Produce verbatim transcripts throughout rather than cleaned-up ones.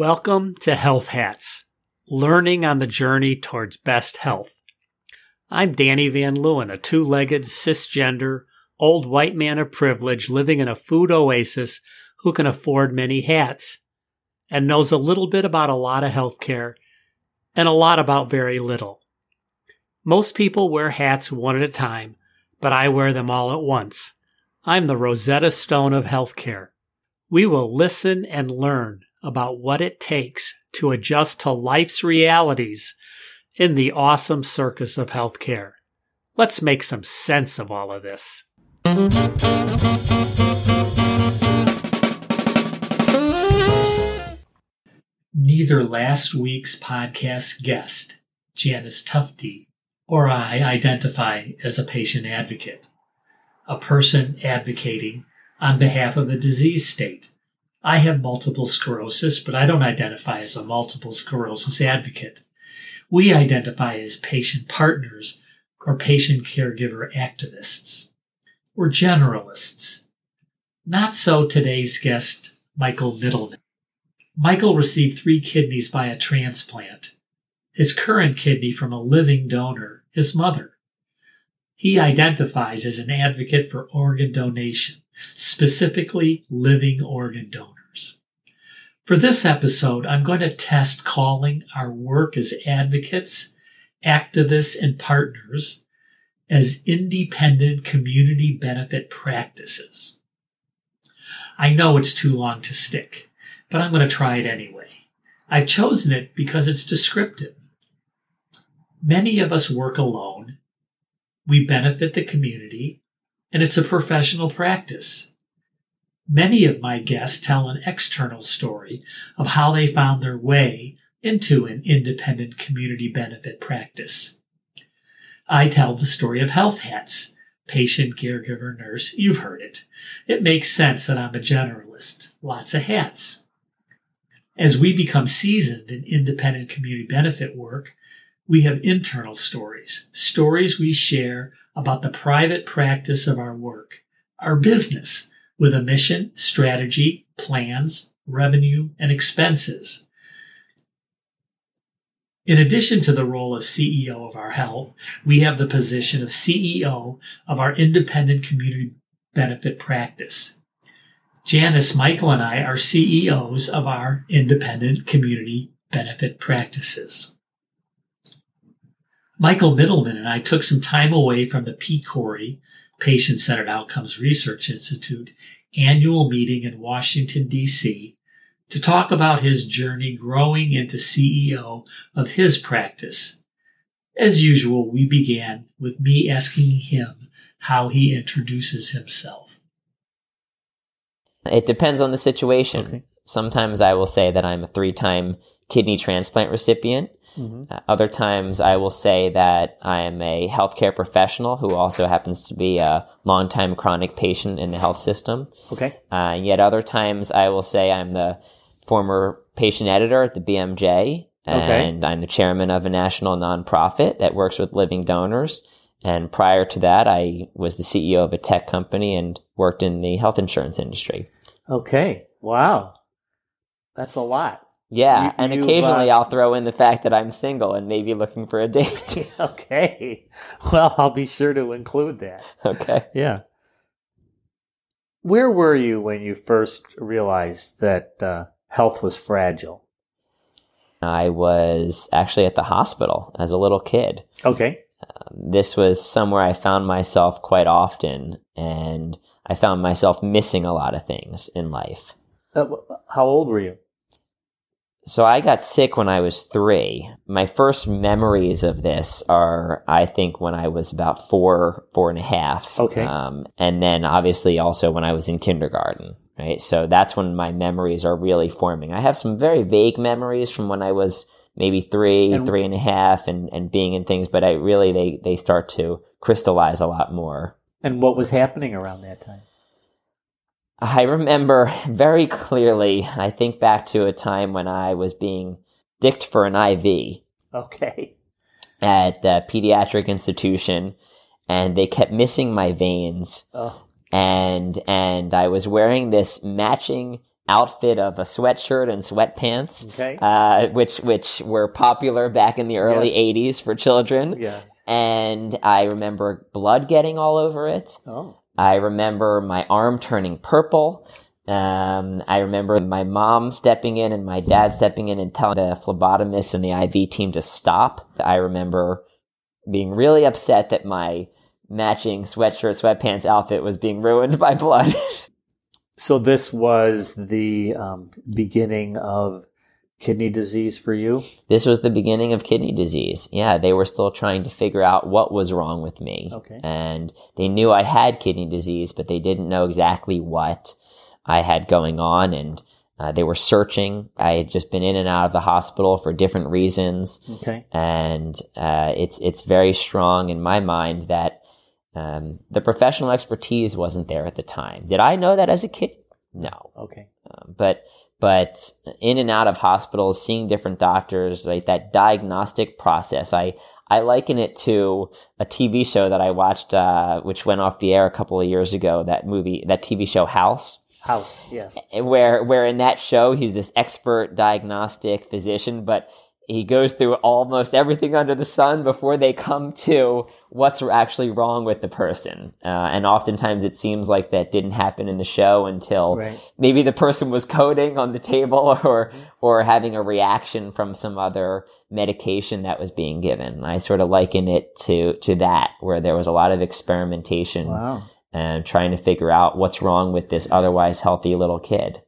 Welcome to Health Hats, learning on the journey towards best health. I'm Danny Van Leeuwen, a two-legged, cisgender, old white man of privilege living in a food oasis who can afford many hats and knows a little bit about a lot of healthcare and a lot about very little. Most people wear hats one at a time, but I wear them all at once. I'm the Rosetta Stone of healthcare. We will listen and learn about what it takes to adjust to life's realities in the awesome circus of healthcare. Let's make some sense of all of this. Neither last week's podcast guest, Janice Tufte, or I identify as a patient advocate, a person advocating on behalf of a disease state. I have multiple sclerosis, but I don't identify as a multiple sclerosis advocate. We identify as patient partners or patient caregiver activists. We're generalists. Not so today's guest, Michael Middleman. Michael received three kidneys via transplant. His current kidney from a living donor, his mother. He identifies as an advocate for organ donation, specifically living organ donors. For this episode, I'm going to test calling our work as advocates, activists, and partners as independent community benefit practices. I know it's too long to stick, but I'm going to try it anyway. I've chosen it because it's descriptive. Many of us work alone. We benefit the community, and it's a professional practice. Many of my guests tell an external story of how they found their way into an independent community benefit practice. I tell the story of Health Hats, patient, caregiver, nurse. You've heard it. It makes sense that I'm a generalist. Lots of hats. As we become seasoned in independent community benefit work, we have internal stories, stories we share about the private practice of our work, our business, with a mission, strategy, plans, revenue, and expenses. In addition to the role of C E O of our health, we have the position of C E O of our independent community benefit practice. Janice, Michael, and I are C E Os of our independent community benefit practices. Michael Middleman and I took some time away from the P C O R I, Patient-Centered Outcomes Research Institute, annual meeting in Washington, D C, to talk about his journey growing into C E O of his practice. As usual, we began with me asking him how he introduces himself. It depends on the situation. Okay. Sometimes I will say that I'm a three-time kidney transplant recipient. Mm-hmm. Uh, other times I will say that I am a healthcare professional who also happens to be a longtime chronic patient in the health system. Okay. Uh, yet other times I will say I'm the former patient editor at the B M J, and okay. I'm the chairman of a national nonprofit that works with living donors. And prior to that, I was the C E O of a tech company and worked in the health insurance industry. Okay. Wow. That's a lot. Yeah, you, and you, occasionally uh, I'll throw in the fact that I'm single and maybe looking for a date. Okay. Well, I'll be sure to include that. Okay. Yeah. Where were you when you first realized that uh, health was fragile? I was actually at the hospital as a little kid. Okay. Um, this was somewhere I found myself quite often, and I found myself missing a lot of things in life. Uh, how old were you? So I got sick when I was three. My first memories of this are, I think, when I was about four, four and a half. Okay. Um, and then obviously also when I was in kindergarten, right? So that's when my memories are really forming. I have some very vague memories from when I was maybe three, and, three and a half and, and being in things, but I really, they, they start to crystallize a lot more. And what was happening around that time? I remember very clearly, I think back to a time when I was being dicked for an I V. Okay. At the pediatric institution, and they kept missing my veins. Oh. And and I was wearing this matching outfit of a sweatshirt and sweatpants, okay. uh, which which were popular back in the early Yes. eighties for children. Yes. And I remember blood getting all over it. Oh. I remember my arm turning purple. Um, I remember my mom stepping in and my dad stepping in and telling the phlebotomist and the I V team to stop. I remember being really upset that my matching sweatshirt, sweatpants outfit was being ruined by blood. So this was the um, beginning of kidney disease for you? This was the beginning of kidney disease. Yeah, they were still trying to figure out what was wrong with me. Okay. And they knew I had kidney disease, but they didn't know exactly what I had going on. And uh, they were searching. I had just been in and out of the hospital for different reasons. Okay. And uh, it's it's very strong in my mind that um, the professional expertise wasn't there at the time. Did I know that as a kid? No. Okay. Um, but but in and out of hospitals, seeing different doctors, like that diagnostic process, I I liken it to a T V show that I watched, uh, which went off the air a couple of years ago. That movie, that T V show House. House, yes. Where where in that show he's this expert diagnostic physician, but he goes through almost everything under the sun before they come to what's actually wrong with the person. Uh, and oftentimes it seems like that didn't happen in the show until Right. maybe the person was coding on the table or or having a reaction from some other medication that was being given. I sort of liken it to to that, where there was a lot of experimentation Wow. and trying to figure out what's wrong with this otherwise healthy little kid.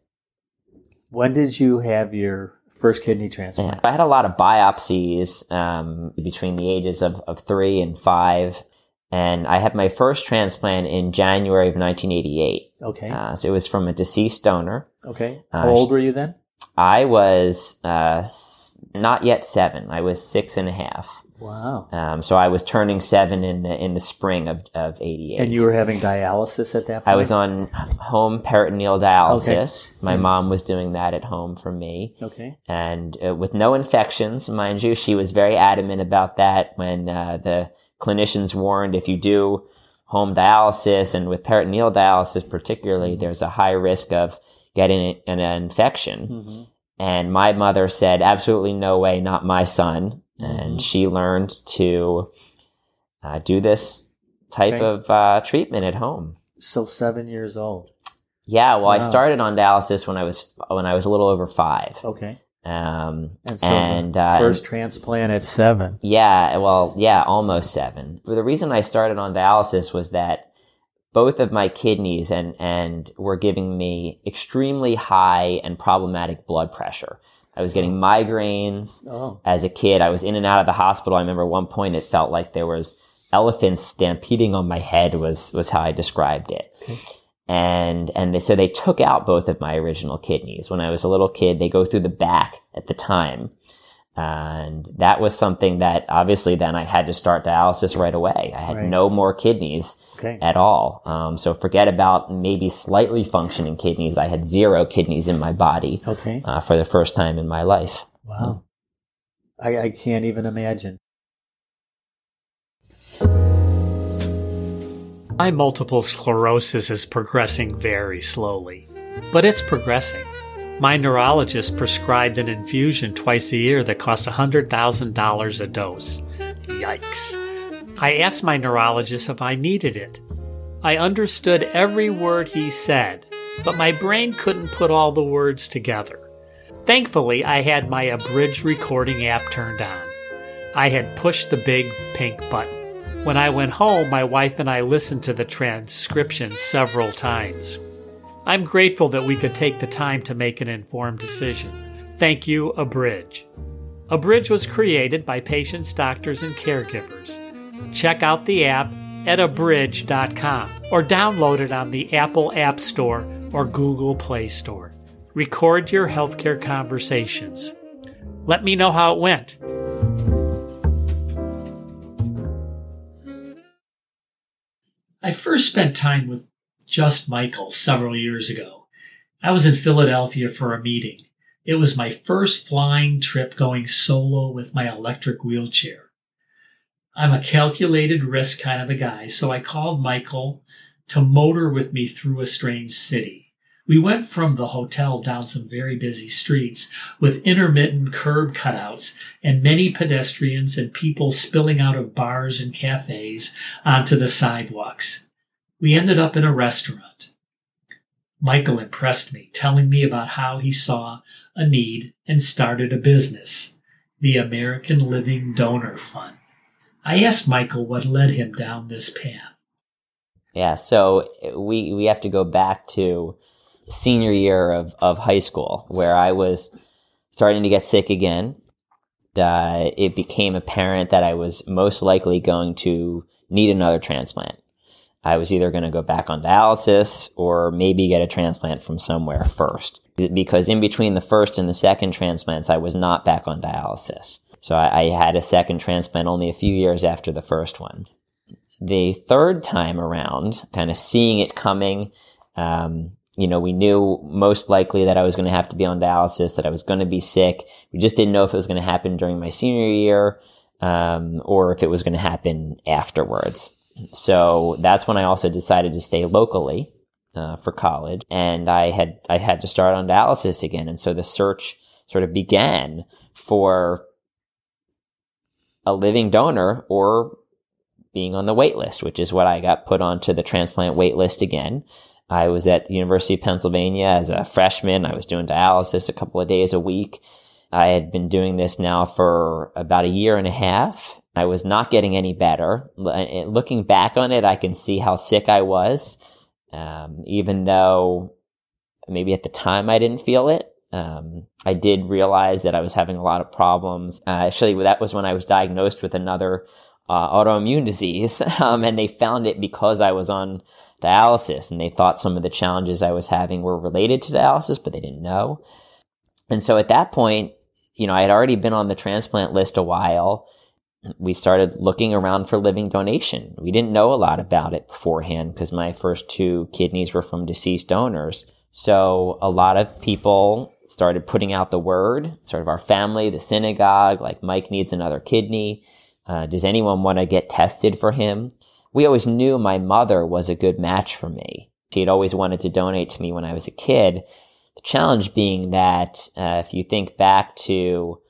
When did you have your first kidney transplant? Yeah. I had a lot of biopsies um, between the ages of, of three and five, and I had my first transplant in January of nineteen eighty-eight. Okay. Uh, so it was from a deceased donor. Okay. uh, How old were you then? I was uh, s- not yet seven. I was six and a half. Wow. Um, so I was turning seven in the in the spring of, of eighty-eight. And you were having dialysis at that point? I was on home peritoneal dialysis. My mom was doing that at home for me. Okay. And uh, with no infections, mind you. She was very adamant about that when uh, the clinicians warned if you do home dialysis, and with peritoneal dialysis particularly, Mm-hmm. there's a high risk of getting an infection. Mm-hmm. And my mother said, absolutely no way, not my son. Mm-hmm. And she learned to uh, do this type Okay. of uh, treatment at home. So seven years old. Yeah, well, I Wow. started on dialysis when I was when I was a little over five. Okay. Um, And so and the uh, first transplant at seven. yeah, well, yeah, almost seven. But the reason I started on dialysis was that both of my kidneys and and were giving me extremely high and problematic blood pressure. I was getting migraines. Oh. As a kid, I was in and out of the hospital. I remember at one point it felt like there was elephants stampeding on my head was, was how I described it. Okay. And, and they, so they took out both of my original kidneys. When I was a little kid, they go through the back at the time. And that was something that obviously then I had to start dialysis right away. I had Right. no more kidneys Okay. at all. Um, so forget about maybe slightly functioning kidneys. I had zero kidneys in my body Okay. uh, for the first time in my life. Wow. I, I can't even imagine. My multiple sclerosis is progressing very slowly, but it's progressing. My neurologist prescribed an infusion twice a year that cost one hundred thousand dollars a dose. Yikes. I asked my neurologist if I needed it. I understood every word he said, but my brain couldn't put all the words together. Thankfully, I had my Abridge recording app turned on. I had pushed the big pink button. When I went home, my wife and I listened to the transcription several times. I'm grateful that we could take the time to make an informed decision. Thank you, Abridge. Abridge was created by patients, doctors, and caregivers. Check out the app at abridge dot com or download it on the Apple App Store or Google Play Store. Record your healthcare conversations. Let me know how it went. I first spent time with Just Michael several years ago. I was in Philadelphia for a meeting. It was my first flying trip going solo with my electric wheelchair. I'm a calculated risk kind of a guy, so I called Michael to motor with me through a strange city. We went from the hotel down some very busy streets with intermittent curb cutouts and many pedestrians and people spilling out of bars and cafes onto the sidewalks. We ended up in a restaurant. Michael impressed me, telling me about how he saw a need and started a business, the American Living Donor Fund. I asked Michael what led him down this path. Yeah, so we we have to go back to senior year of, of high school, where I was starting to get sick again. Uh, it became apparent that I was most likely going to need another transplant. I was either going to go back on dialysis or maybe get a transplant from somewhere first. Because in between the first and the second transplants, I was not back on dialysis. So I, I had a second transplant only a few years after the first one. The third time around, kind of seeing it coming, um, you know, we knew most likely that I was going to have to be on dialysis, that I was going to be sick. We just didn't know if it was going to happen during my senior year, um, or if it was going to happen afterwards. So that's when I also decided to stay locally uh, for college, and I had I had to start on dialysis again. And so the search sort of began for a living donor or being on the wait list, which is what I got put onto the transplant wait list again. I was at the University of Pennsylvania as a freshman. I was doing dialysis a couple of days a week. I had been doing this now for about a year and a half. I was not getting any better. Looking back on it, I can see how sick I was, um, even though maybe at the time I didn't feel it. Um, I did realize that I was having a lot of problems. Uh, actually, that was when I was diagnosed with another uh, autoimmune disease, um, and they found it because I was on dialysis, and they thought some of the challenges I was having were related to dialysis, but they didn't know. And so at that point, you know, I had already been on the transplant list a while. We started looking around for living donation. We didn't know a lot about it beforehand because my first two kidneys were from deceased donors. So a lot of people started putting out the word, sort of our family, the synagogue, like Mike needs another kidney. Uh, does anyone want to get tested for him? We always knew my mother was a good match for me. She had always wanted to donate to me when I was a kid. The challenge being that uh, if you think back to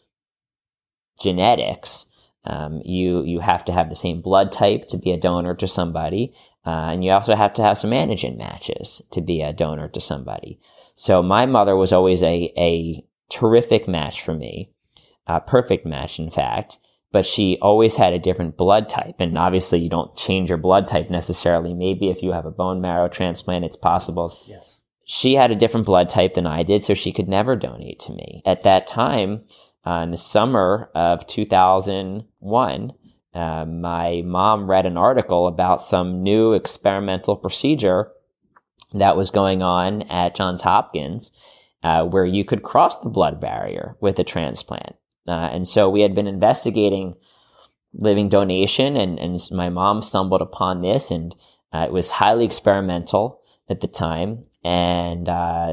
genetics, um, you you have to have the same blood type to be a donor to somebody, uh, and you also have to have some antigen matches to be a donor to somebody. So my mother was always a, a terrific match for me, a perfect match, in fact, but she always had a different blood type. And obviously you don't change your blood type necessarily. Maybe if you have a bone marrow transplant, it's possible. Yes. She had a different blood type than I did, so she could never donate to me. At that time, uh, in the summer of two thousand one, uh, my mom read an article about some new experimental procedure that was going on at Johns Hopkins, uh, where you could cross the blood barrier with a transplant. Uh, and so we had been investigating living donation, and, and my mom stumbled upon this, and uh, it was highly experimental at the time, and uh,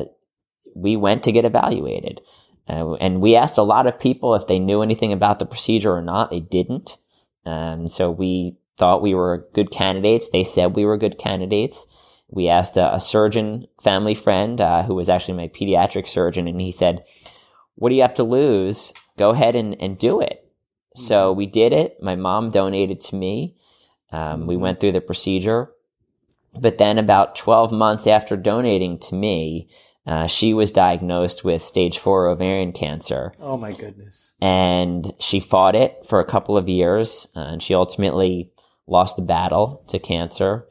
we went to get evaluated. Uh, and we asked a lot of people if they knew anything about the procedure or not. They didn't. Um, so we thought we were good candidates. They said we were good candidates. We asked a, a surgeon family friend uh, who was actually my pediatric surgeon, and he said, what do you have to lose? Go ahead and, and do it. Mm-hmm. So we did it. My mom donated to me. Um, mm-hmm. We went through the procedure. But then about twelve months after donating to me, uh, she was diagnosed with stage four ovarian cancer. Oh, my goodness. And she fought it for a couple of years, uh, and she ultimately lost the battle to cancer.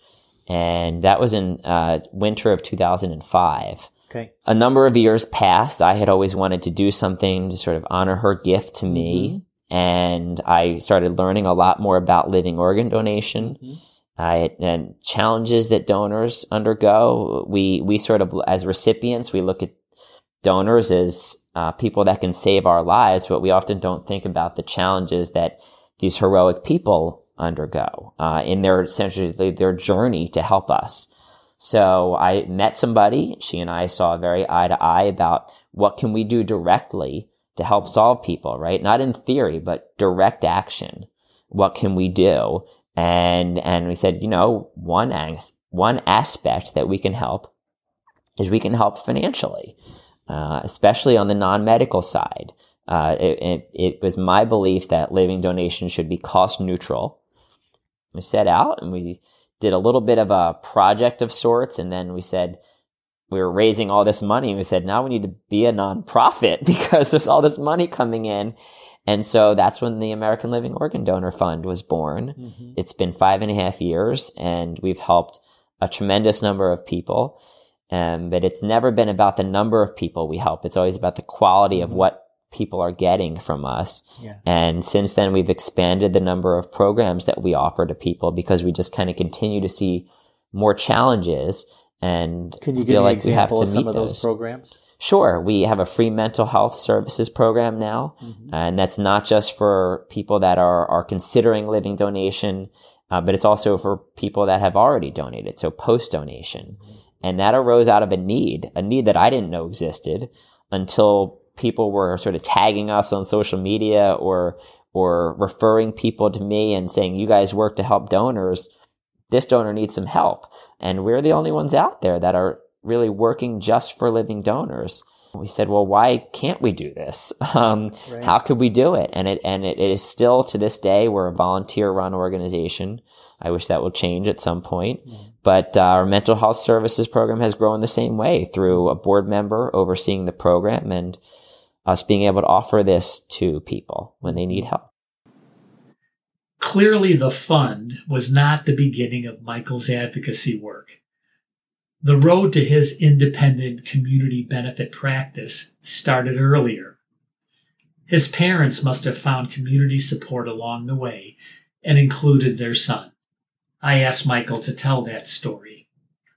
And that was in uh, winter of two thousand five. Okay. A number of years passed. I had always wanted to do something to sort of honor her gift to me. Mm-hmm. And I started learning a lot more about living organ donation. Mm-hmm. Uh, and challenges that donors undergo. We we sort of, as recipients, we look at donors as uh, people that can save our lives, but we often don't think about the challenges that these heroic people undergo uh, in their essentially their journey to help us. So I met somebody. She and I saw very eye to eye about what can we do directly to help solve people, right? Not in theory, but direct action. What can we do? And, and we said, you know, one, one aspect that we can help is we can help financially, uh, especially on the non-medical side. Uh, it, it, it was my belief that living donation should be cost neutral. We set out and we did a little bit of a project of sorts, and then we said, we were raising all this money, and we said, now we need to be a nonprofit because there's all this money coming in. And so that's when the American Living Organ Donor Fund was born. Mm-hmm. It's been five and a half years, and we've helped a tremendous number of people. Um, but it's never been about the number of people we help. It's always about the quality mm-hmm. of what people are getting from us. Yeah. And since then, we've expanded the number of programs that we offer to people because we just kind of continue to see more challenges and Can you feel give me like an example we have to of some meet of those. those programs? Sure. We have a free mental health services program now, mm-hmm. and that's not just for people that are, are considering living donation, uh, but it's also for people that have already donated, so post-donation. Mm-hmm. And that arose out of a need, a need that I didn't know existed until people were sort of tagging us on social media or or referring people to me and saying, you guys work to help donors. This donor needs some help. And we're the only ones out there that are really working just for living donors. We said, well, why can't we do this? Um, right. How could we do it? And it and it, it is still, to this day, we're a volunteer-run organization. I wish that will change at some point. Mm-hmm. But uh, our mental health services program has grown the same way through a board member overseeing the program and us being able to offer this to people when they need help. Clearly, the fund was not the beginning of Michael's advocacy work. The road to his independent community benefit practice started earlier. His parents must have found community support along the way and included their son. I asked Michael to tell that story.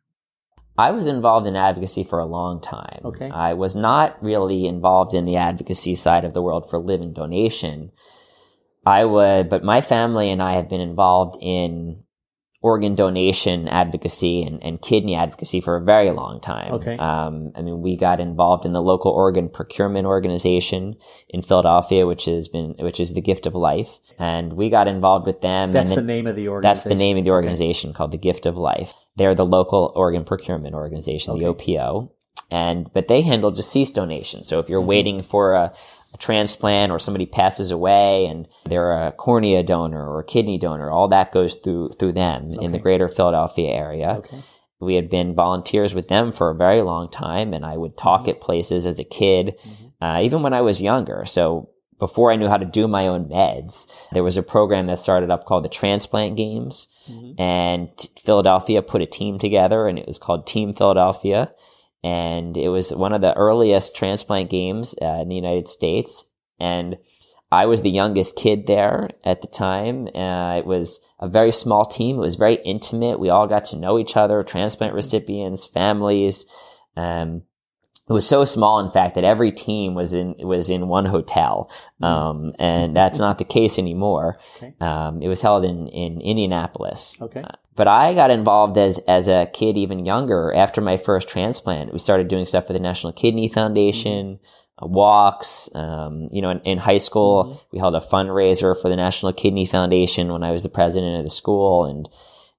I was involved in advocacy for a long time. Okay. I was not really involved in the advocacy side of the world for living donation. I would, but my family and I have been involved in organ donation advocacy and, and kidney advocacy for a very long time. Okay. Um, I mean, we got involved in the local organ procurement organization in Philadelphia, which has been, which is the Gift of Life. And we got involved with them. That's and the name of the organization? That's the name of the organization, okay. Called the Gift of Life. They're the local organ procurement organization, okay. The O P O. And, but they handle deceased donations. So if you're mm-hmm. waiting for a, a transplant or somebody passes away and they're a cornea donor or a kidney donor, all that goes through, through them okay. in the greater Philadelphia area. Okay. We had been volunteers with them for a very long time, and I would talk mm-hmm. at places as a kid, mm-hmm. uh, even when I was younger. So before I knew how to do my own meds, there was a program that started up called the Transplant Games, mm-hmm. and Philadelphia put a team together, and it was called Team Philadelphia. And it was one of the earliest transplant games uh, in the United States. And I was the youngest kid there at the time. Uh, it was a very small team. It was very intimate. We all got to know each other, transplant recipients, families. Um, it was so small, in fact, that every team was in was in one hotel. Um, and that's not the case anymore. Okay. Um, it was held in, in Indianapolis. Okay. Uh, But I got involved as as a kid even younger. After my first transplant, we started doing stuff for the National Kidney Foundation, mm-hmm. uh, walks. Um, you know, in, in high school, mm-hmm. we held a fundraiser for the National Kidney Foundation when I was the president of the school. And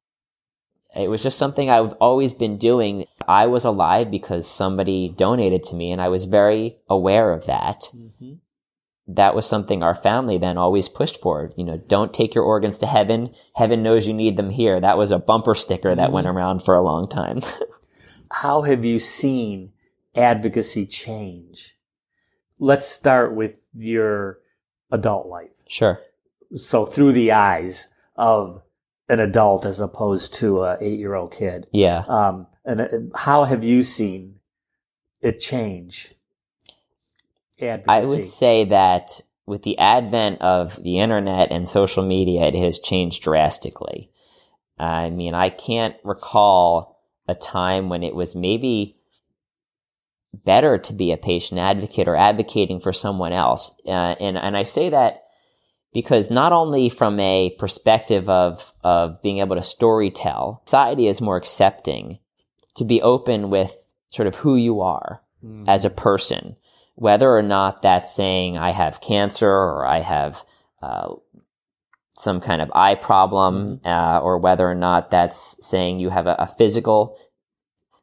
it was just something I've always been doing. I was alive because somebody donated to me, and I was very aware of that. Mm-hmm. That was something our family then always pushed for. You know, don't take your organs to heaven. Heaven knows you need them here. That was a bumper sticker that mm-hmm. went around for a long time. How have you seen advocacy change? Let's start with your adult life. Sure. So through the eyes of an adult as opposed to an eight-year-old kid. Yeah. Um, and, and how have you seen it change? Advocacy. I would say that with the advent of the internet and social media, it has changed drastically. I mean, I can't recall a time when it was maybe better to be a patient advocate or advocating for someone else. Uh, and, and I say that because not only from a perspective of, of being able to storytell, society is more accepting to be open with sort of who you are mm. as a person. Whether or not that's saying I have cancer or I have uh, some kind of eye problem, uh, or whether or not that's saying you have a, a physical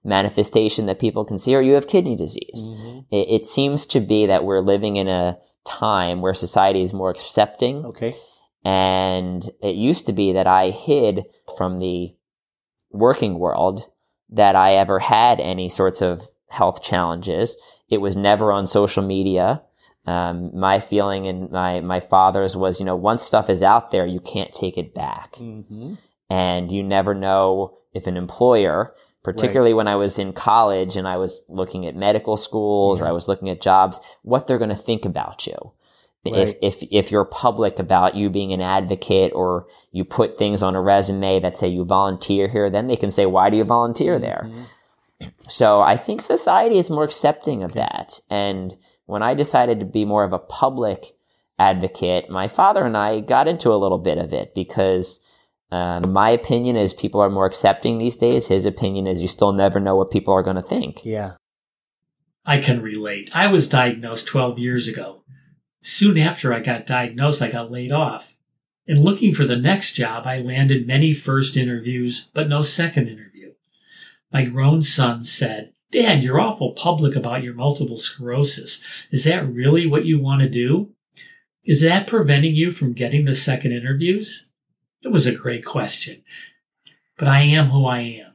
manifestation that people can see, or you have kidney disease. Mm-hmm. It, it seems to be that we're living in a time where society is more accepting. Okay. And it used to be that I hid from the working world that I ever had any sorts of health challenges. It was never on social media. Um, my feeling and my, my father's was, you know, once stuff is out there, you can't take it back. Mm-hmm. And you never know if an employer, particularly right. when I was in college and I was looking at medical schools yeah. or I was looking at jobs, what they're going to think about you. Right. If, if, if you're public about you being an advocate, or you put things on a resume that say you volunteer here, then they can say, why do you volunteer there? Mm-hmm. So I think society is more accepting of okay. that. And when I decided to be more of a public advocate, my father and I got into a little bit of it because um, my opinion is people are more accepting these days. His opinion is you still never know what people are going to think. Yeah. I can relate. I was diagnosed twelve years ago. Soon after I got diagnosed, I got laid off. In looking for the next job, I landed many first interviews, but no second interview. My grown son said, "Dad, you're awful public about your multiple sclerosis. Is that really what you want to do? Is that preventing you from getting the second interviews?" It was a great question, but I am who I am.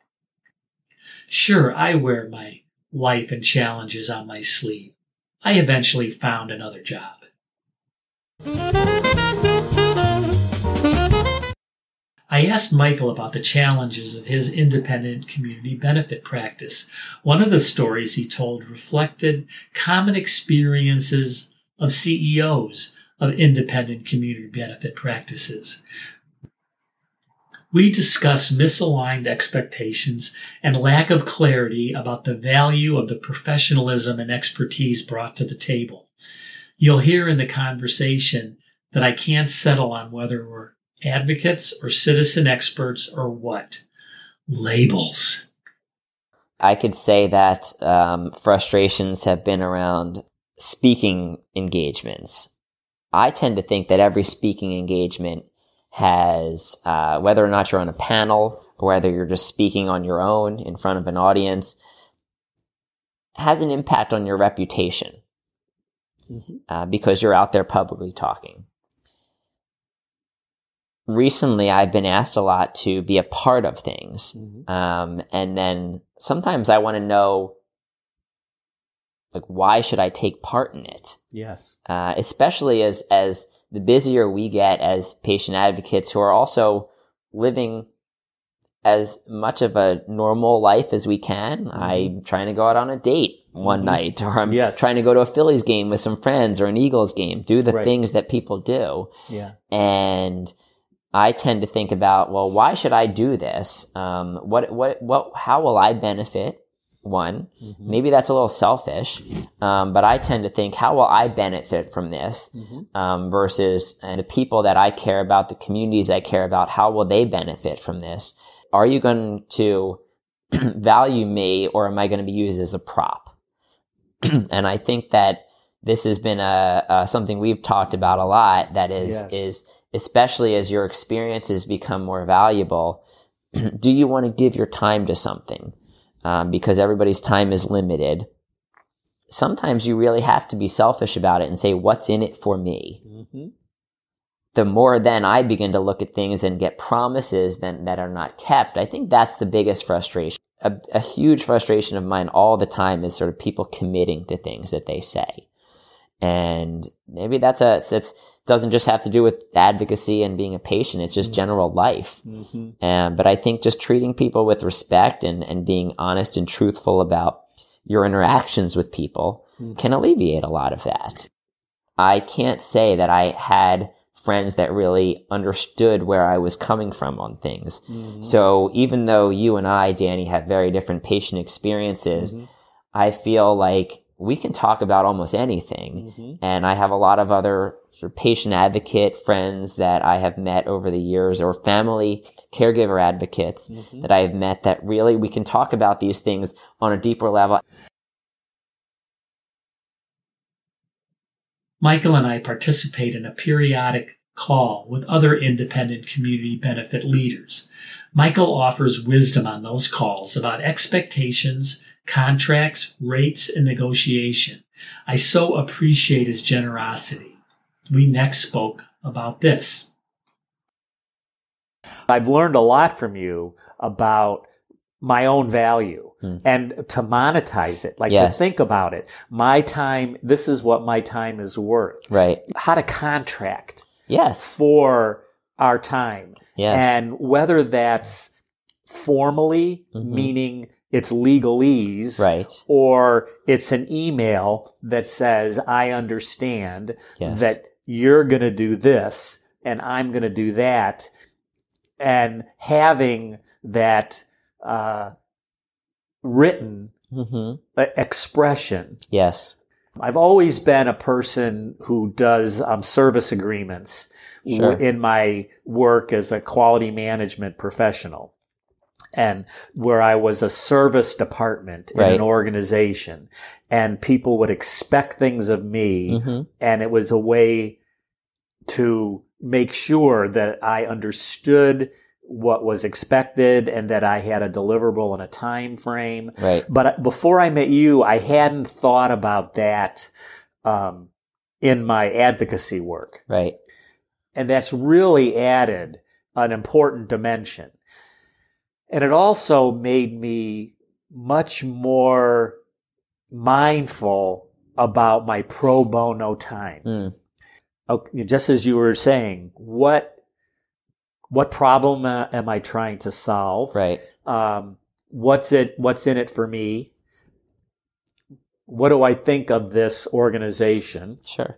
Sure, I wear my life and challenges on my sleeve. I eventually found another job. I asked Michael about the challenges of his independent community benefit practice. One of the stories he told reflected common experiences of C E Os of independent community benefit practices. We discussed misaligned expectations and lack of clarity about the value of the professionalism and expertise brought to the table. You'll hear in the conversation that I can't settle on whether we're advocates or citizen experts or what. Labels. I could say that um, frustrations have been around speaking engagements. I tend to think that every speaking engagement has, uh, whether or not you're on a panel or whether you're just speaking on your own in front of an audience, has an impact on your reputation mm-hmm. uh, because you're out there publicly talking. Recently, I've been asked a lot to be a part of things. Mm-hmm. Um, and then sometimes I want to know, like, why should I take part in it? Yes. Uh, especially as, as the busier we get as patient advocates who are also living as much of a normal life as we can. Mm-hmm. I'm trying to go out on a date one mm-hmm. night, or I'm yes. trying to go to a Phillies game with some friends or an Eagles game, do the right. things that people do. Yeah. And I tend to think about, well, why should I do this? Um, what, what, what, how will I benefit? One, mm-hmm. maybe that's a little selfish, um, but I tend to think, how will I benefit from this mm-hmm. um, versus and the people that I care about, the communities I care about, how will they benefit from this? Are you going to value me, or am I going to be used as a prop? And I think that this has been a, a something we've talked about a lot, that is, yes. is especially as your experiences become more valuable, do you want to give your time to something? Um, because everybody's time is limited. Sometimes you really have to be selfish about it and say, what's in it for me? Mm-hmm. The more then I begin to look at things and get promises then that are not kept, I think that's the biggest frustration. A, a huge frustration of mine all the time is sort of people committing to things that they say. And maybe that's a, it's, it's doesn't just have to do with advocacy and being a patient. It's just mm-hmm. general life. Mm-hmm. Um, but I think just treating people with respect and, and being honest and truthful about your interactions with people mm-hmm. can alleviate a lot of that. I can't say that I had friends that really understood where I was coming from on things. Mm-hmm. So even though you and I, Danny, have very different patient experiences, mm-hmm. I feel like we can talk about almost anything. Mm-hmm. And I have a lot of other sort of patient advocate friends that I have met over the years, or family caregiver advocates mm-hmm. that I have met, that really we can talk about these things on a deeper level. Michael and I participate in a periodic call with other independent community benefit leaders. Michael offers wisdom on those calls about expectations, contracts, rates, and negotiation. I so appreciate his generosity. We next spoke about this. I've learned a lot from you about my own value Hmm. and to monetize it, like Yes. to think about it. My time, this is what my time is worth. Right. How to contract Yes. for our time. Yes. And whether that's formally, Mhm. meaning it's legalese, Right. or it's an email that says, I understand Yes. that you're going to do this and I'm going to do that. And having that uh, written hmm uh, expression. Yes. I've always been a person who does um, service agreements Sure. w- in my work as a quality management professional. And where I was a service department in Right. an organization, and people would expect things of me, hmm and it was a way to make sure that I understood what was expected and that I had a deliverable and a time frame. Right. But before I met you, I hadn't thought about that um, in my advocacy work. Right. And that's really added an important dimension. And it also made me much more mindful about my pro bono time. Mm. Okay, just as you were saying, what what problem uh, am I trying to solve? Right. Um, what's it? What's in it for me? What do I think of this organization? Sure.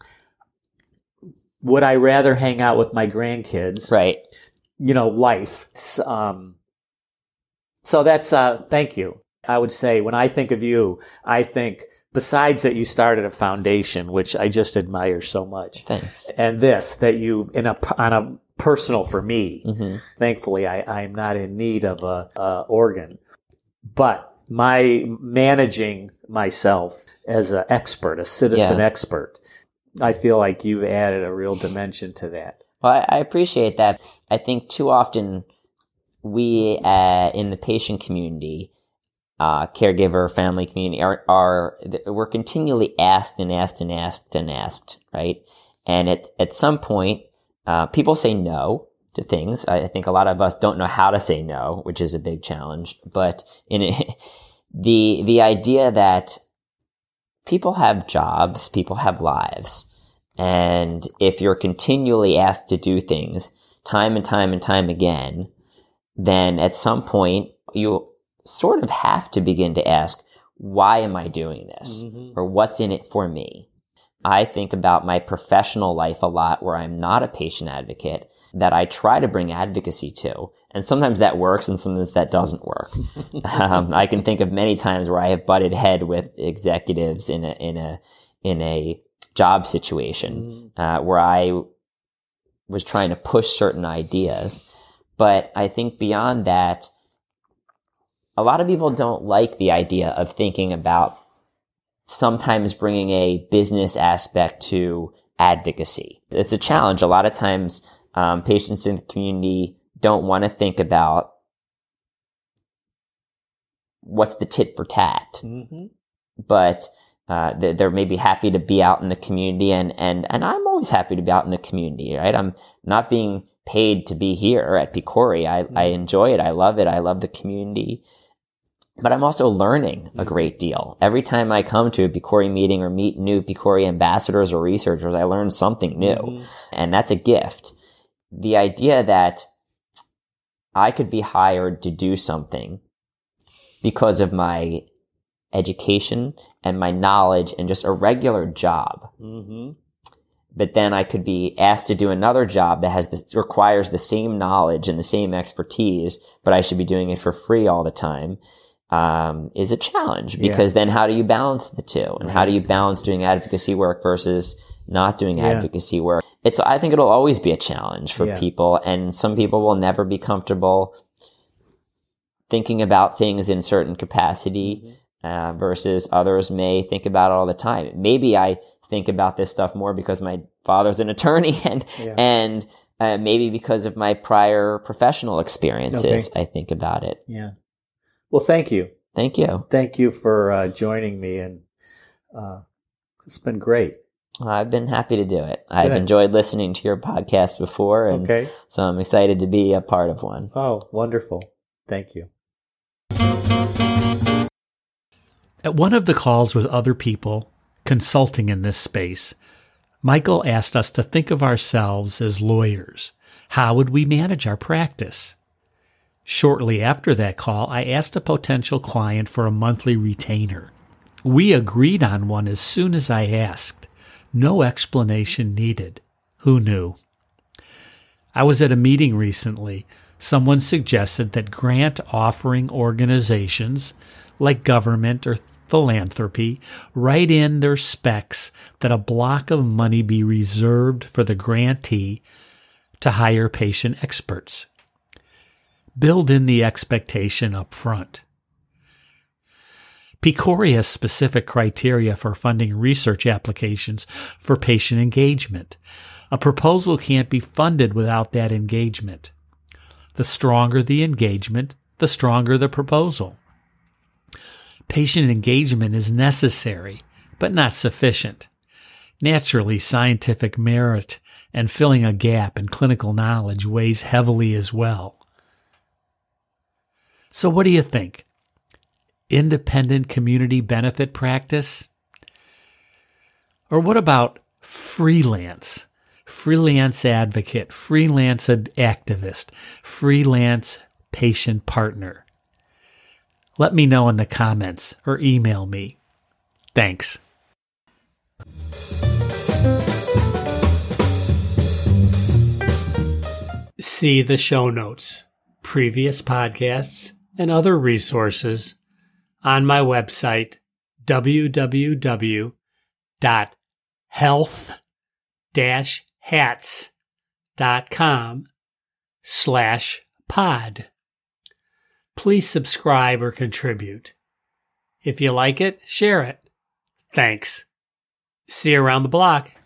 Would I rather hang out with my grandkids? Right. You know, life. S- Um, so that's uh, thank you. I would say when I think of you, I think besides that you started a foundation, which I just admire so much, Thanks. and this that you in a on a personal for me. hmm Thankfully, I, I'm not in need of a, a organ, but my managing myself as an expert, a citizen Yeah. expert, I feel like you've added a real dimension to that. Well, I, I appreciate that. I think too often we uh, in the patient community, uh, caregiver, family community, are, are we're continually asked and asked and asked and asked, right? And at at some point, uh, people say no to things. I, I think a lot of us don't know how to say no, which is a big challenge. But in it, the the idea that people have jobs, people have lives. And if you're continually asked to do things time and time and time again, then at some point you sort of have to begin to ask, why am I doing this? Mm-hmm. Or what's in it for me? I think about my professional life a lot where I'm not a patient advocate, that I try to bring advocacy to. And sometimes that works and sometimes that doesn't work. um, I can think of many times where I have butted head with executives in a, in a, in a job situation, Mm-hmm. uh, where I was trying to push certain ideas. But I think beyond that, a lot of people don't like the idea of thinking about sometimes bringing a business aspect to advocacy. It's a challenge. A lot of times, um, patients in the community don't want to think about what's the tit for tat, Mm-hmm. but uh, they're, they're maybe happy to be out in the community, and, and, and I'm always happy to be out in the community, right? I'm not being paid to be here at PCORI. I, I enjoy it. I love it. I love the community. But I'm also learning a great deal. Every time I come to a PCORI meeting or meet new PCORI ambassadors or researchers, I learn something new. Mm-hmm. And that's a gift. The idea that I could be hired to do something because of my education and my knowledge and just a regular job. Mm-hmm. But then I could be asked to do another job that has this, requires the same knowledge and the same expertise, but I should be doing it for free all the time. Um, is a challenge, because yeah. then how do you balance the two? And right. how do you balance doing advocacy work versus not doing yeah. advocacy work? It's, I think it'll always be a challenge for yeah. people, and some people will never be comfortable thinking about things in certain capacity, mm-hmm. uh, versus others may think about it all the time. Maybe I think about this stuff more because my father's an attorney and, yeah. and, uh, maybe because of my prior professional experiences, okay. I think about it. Yeah. Well, thank you. Thank you. Thank you for uh, joining me, and uh, it's been great. I've been happy to do it. Good. I've enjoyed listening to your podcast before, and okay. so I'm excited to be a part of one. Oh, wonderful. Thank you. At one of the calls with other people consulting in this space, Michael asked us to think of ourselves as lawyers. How would we manage our practice? Shortly after that call, I asked a potential client for a monthly retainer. We agreed on one as soon as I asked. No explanation needed. Who knew? I was at a meeting recently. Someone suggested that grant-offering organizations, like government or philanthropy, write in their specs that a block of money be reserved for the grantee to hire patient experts. Build in the expectation up front. PCORI has specific criteria for funding research applications for patient engagement. A proposal can't be funded without that engagement. The stronger the engagement, the stronger the proposal. Patient engagement is necessary, but not sufficient. Naturally, scientific merit and filling a gap in clinical knowledge weighs heavily as well. So what do you think? Independent community benefit practice? Or what about freelance? Freelance advocate, freelance activist, freelance patient partner? Let me know in the comments or email me. Thanks. See the show notes, previous podcasts, and other resources on my website, w w w dot health dash hats dot com slash pod. Please subscribe or contribute. If you like it, share it. Thanks. See you around the block.